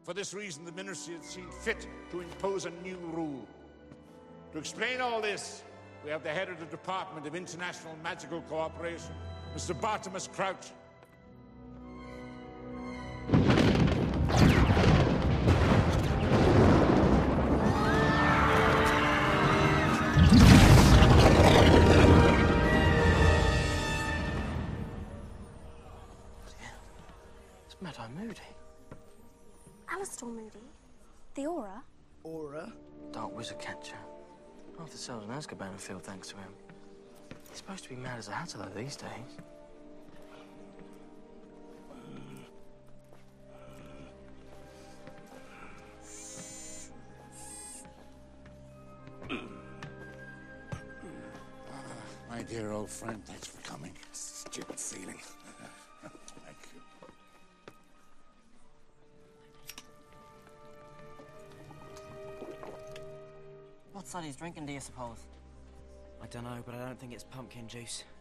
For this reason, the ministry has seen fit to impose a new rule. To explain all this, we have the head of the Department of International Magical Cooperation, Mr. Bartimus Crouch. It's Mad-Eye Moody. Alastor Moody? The Aura? Aura? Dark wizard catcher. Half the cells in Azkaban are filled thanks to him. He's supposed to be mad as a hatter, though, these days. My dear old friend, thanks for coming. Stupid feeling. Thank you. What Sonny's drinking, do you suppose? I don't know, but I don't think it's pumpkin juice.